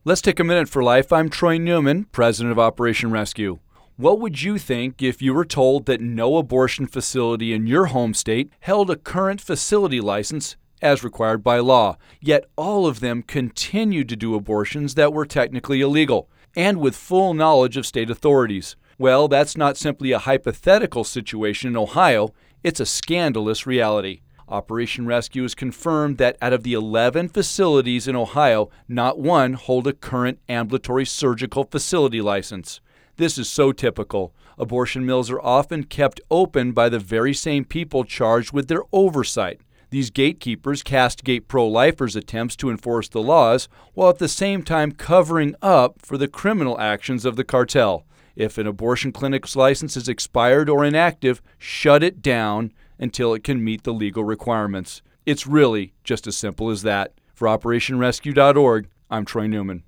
Let's take a minute for life. I'm Troy Newman, president of Operation Rescue. What would you think if you were told that no abortion facility in your home state held a current facility license as required by law, yet all of them continued to do abortions that were technically illegal, and with full knowledge of state authorities? Well, that's not simply a hypothetical situation in Ohio, it's a scandalous reality. Operation Rescue has confirmed that out of the 11 facilities in Ohio, not one hold a current ambulatory surgical facility license. This is so typical. Abortion mills are often kept open by the very same people charged with their oversight. These gatekeepers castigate pro-lifers' attempts to enforce the laws, while at the same time covering up for the criminal actions of the cartel. If an abortion clinic's license is expired or inactive, shut it down until it can meet the legal requirements. It's really just as simple as that. For OperationRescue.org, I'm Troy Newman.